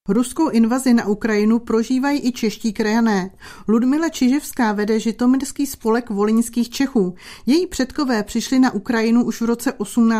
Ruskou invazi na Ukrajinu prožívají i čeští krajané. Ludmila Čiževská vede Žitomirský spolek volyňských Čechů. Její předkové přišli na Ukrajinu už v roce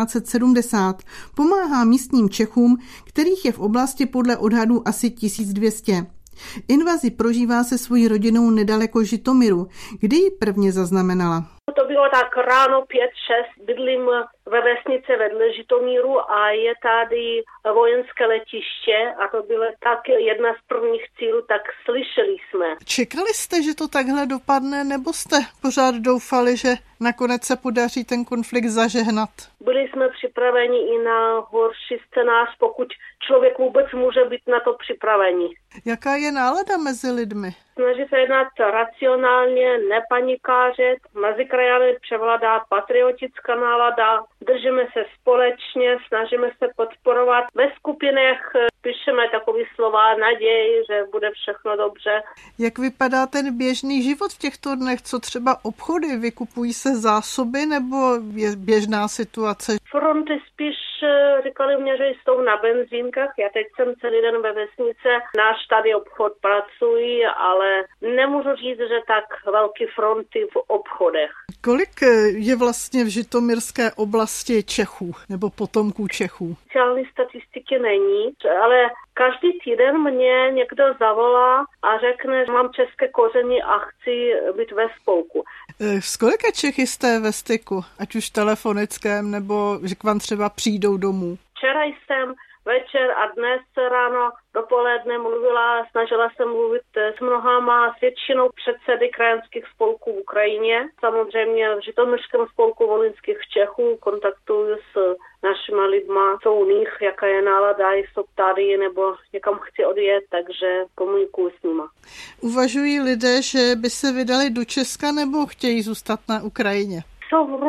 1870. Pomáhá místním Čechům, kterých je v oblasti podle odhadů asi 1200. Invazi prožívá se svojí rodinou nedaleko Žitomiru, kdy ji prvně zaznamenala. To bylo tak ráno 5-6, bydlím ve vesnici vedle Žitomíru a je tady vojenské letiště a to bylo tak jedna z prvních cílů, tak slyšeli jsme. Čekali jste, že to takhle dopadne, nebo jste pořád doufali, že nakonec se podaří ten konflikt zažehnat? Byli jsme připraveni i na horší scénář, pokud člověk vůbec může být na to připravený. Jaká je nálada mezi lidmi? Snaží se jednat racionálně, nepanikářit. Mezi krajany převládá patriotická nálada. Držíme se společně, snažíme se podporovat. Ve skupinách píšeme takové slova naději, že bude všechno dobře. Jak vypadá ten běžný život v těchto dnech? Co třeba obchody? Vykupují se zásoby nebo je běžná situace? Fronty spíš říkali mě, že jsou na benzínkách. Já teď jsem celý den ve vesnice. Náš tady obchod pracují, ale nemůžu říct, že tak velké fronty v obchodech. Kolik je vlastně v žitomirské oblasti Čechů nebo potomků Čechů? Oficiální statistiky není, ale každý týden mě někdo zavolá a řekne, že mám české kořeny a chci být ve spolku. S kolika Čechy jste ve styku? Ať už telefonickém, nebo že k vám třeba přijdou domů? Včera jsem večer a dnes ráno dopoledne snažila se mluvit s mnohama, s většinou předsedy krajanských spolků v Ukrajině. Samozřejmě v Žitomirském spolku volyňských Čechů kontaktuju s našima lidma, co u nich, jaká je nálada, jsou tady nebo někam chci odjet, takže komunikuju s nima. Uvažují lidé, že by se vydali do Česka nebo chtějí zůstat na Ukrajině? Jsou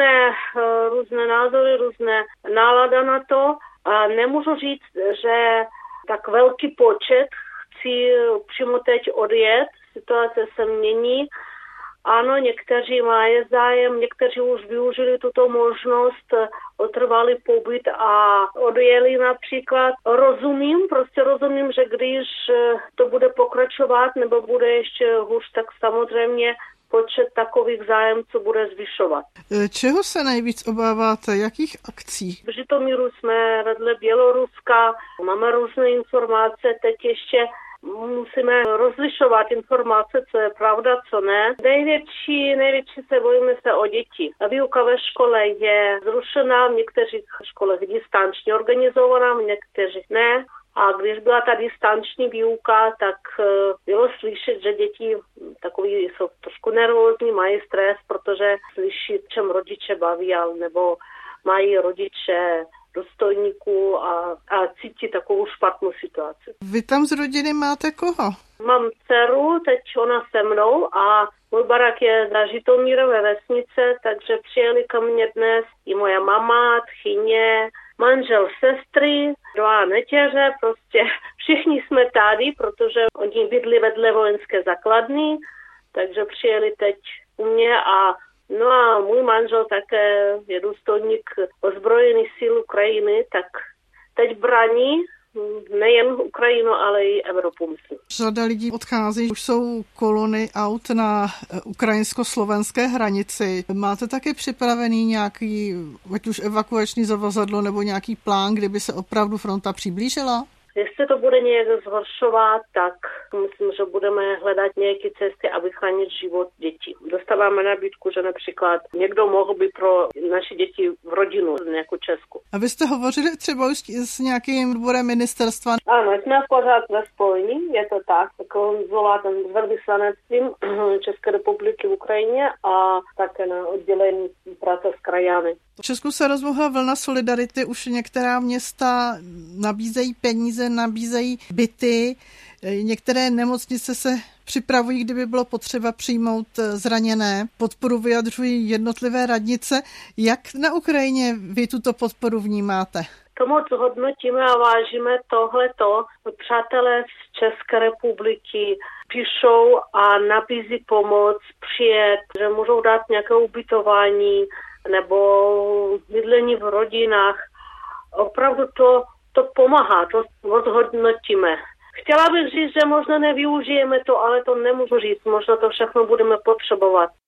různé názory, různé nálada na to. A nemůžu říct, že tak velký počet chci přímo teď odjet, situace se mění. Ano, někteří mají zájem, někteří už využili tuto možnost, otrvali pobyt a odjeli například. Rozumím, že když to bude pokračovat nebo bude ještě hůř, tak samozřejmě počet takových zájemců bude zvyšovat. Čeho se nejvíc obáváte? Jakých akcí? V Žitomíru jsme vedle Běloruska, máme různé informace, teď ještě musíme rozlišovat informace, co je pravda, co ne. Největší se bojíme se o děti. Výuka ve škole je zrušená, v některých školách distančně organizovaná, v některých ne. A když byla ta distanční výuka, tak bylo slyšet, že děti takový jsou trošku nervózní, mají stres, protože slyší, čem rodiče baví, nebo mají rodiče důstojníků a cítí takovou špatnou situaci. Vy tam z rodiny máte koho? Mám dceru, teď ona se mnou a můj barák je za Žitomírem ve vesnice, takže přijeli ke mně dnes i moja mama, tchyně, manžel sestry, 2 netěře, prostě všichni jsme tady, protože oni bydli vedle vojenské základny, takže přijeli teď u mě a můj manžel také je důstojník ozbrojených sil Ukrajiny, tak teď brání nejen Ukrajinu, ale i Evropu, myslím. Řada lidí odchází, už jsou kolony aut na ukrajinsko-slovenské hranici. Máte taky připravený nějaký, ať už evakuační zavazadlo nebo nějaký plán, kdyby se opravdu fronta přiblížila? Jestli to bude nějak zhoršovat, tak myslím, že budeme hledat nějaké cesty, aby chránit život dětí. Dostáváme nabídku, že například někdo mohl by pro naše děti v rodinu, nějakou Česku. A vy jste hovořili třeba už s nějakým odborem ministerstva? Ano, jsme pořád ve spojení, je to tak. Konzulát s velvyslanectvím České republiky v Ukrajině a také na oddělení práce s krajany. V Česku se rozmohla vlna solidarity, už některá města nabízejí peníze, nabízejí byty, některé nemocnice se připravují, kdyby bylo potřeba přijmout zraněné. Podporu vyjadřují jednotlivé radnice. Jak na Ukrajině vy tuto podporu vnímáte? To moc hodnotíme a vážíme tohleto. Přátelé z České republiky píšou a nabízí pomoc, přijet, že můžou dát nějaké ubytování nebo bydlení v rodinách. Opravdu to pomáhá, to zhodnotíme. Chtěla bych říct, že možná nevyužijeme to, ale to nemůžu říct, možná to všechno budeme potřebovat.